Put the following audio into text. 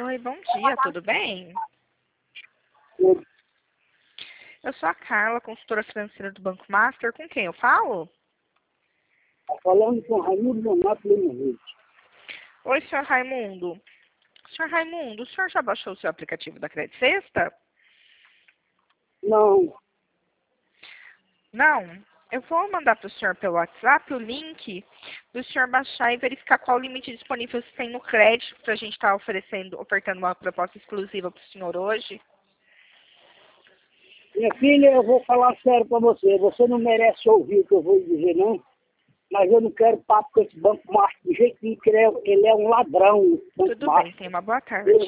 Oi, bom dia, tudo bem? Eu Eu sou a Carla, consultora financeira do Banco Master. Com quem eu falo? estou falando com Raimundo Donato Lemovic. Oi, senhor Raimundo. Senhor Raimundo, o senhor já baixou o seu aplicativo da Credit Sexta? Não, Não. Eu vou mandar para o senhor pelo WhatsApp o link do senhor baixar e verificar qual o limite disponível que tem no crédito para a gente estar ofertando uma proposta exclusiva para o senhor hoje. minha filha, eu vou falar sério para você. Você não merece ouvir o que eu vou lhe dizer, não. Mas eu não quero papo com esse Banco Master de jeito nenhum, porque ele é um ladrão. Banco Tudo bem, Master. tenha uma boa tarde.